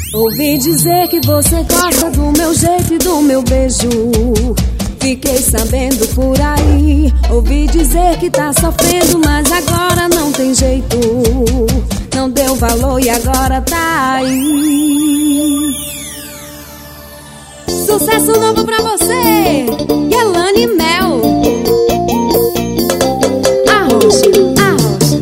Ouvi dizer que você gosta do meu jeito e do meu beijo. Fiquei sabendo por aí. Ouvi dizer que tá sofrendo, mas agora não tem jeito. Não deu valor e agora tá aí. Sucesso novo pra você, Yelane Mel. Arrocha, arrocha.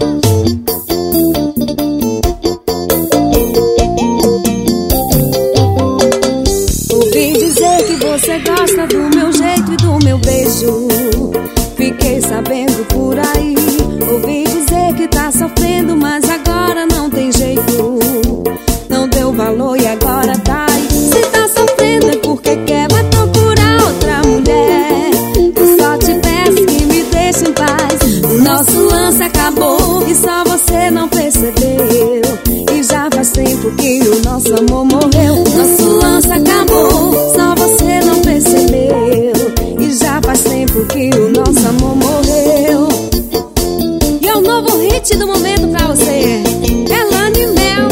Ouvi dizer que você gosta do meu jeito e do meu beijo. Fiquei sabendo por aí. Ouvi dizer que tá sofrendo, mas agora não tem jeito. Não deu valor e agora tá aí. Se tá sofrendo é porque quer, vai procurar outra mulher. Eu só te peço que me deixe em paz. O nosso lance acabou e só você não percebeu. E já faz tempo que o nosso amor morreu. Nosso lance acabou, só você não percebeu. E já faz tempo que o nosso amor morreu. E é o novo hit do momento pra você, Yelane Mel.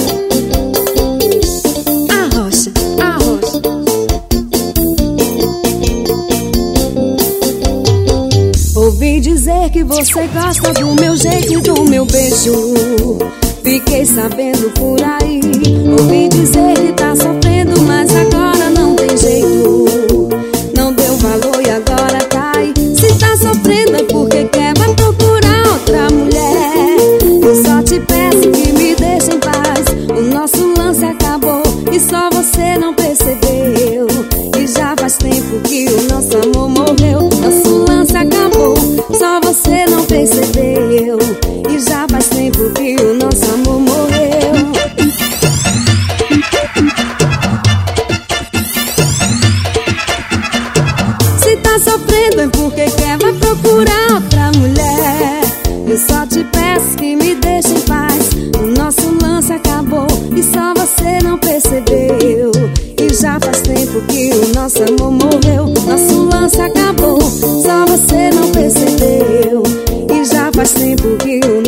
Arrocha, arrocha. Ouvi dizer que você gosta do meu jeito e do meu beijo. Fiquei sabendo por aí. Ouvi dizer que tá sofrendo, mas agora não tem jeito. Não deu valor e agora tá aí. Se tá sofrendo é porque quer, vai procurar outra mulher. Eu só te peço que me deixe em paz. O nosso lance acabou e só você não percebeu. E já faz tempo que o nosso amor morreu. Nosso lance acabou, só você não percebeu. E já faz tempo que o nosso amor morreu. Se tá sofrendo é porque quer, vai procurar outra mulher. Eu só te peço que me deixe em paz. O nosso lance acabou e só você não percebeu. E já faz tempo que o nosso amor morreu. Nosso lance acabou, só você não percebeu. E já faz tempo que o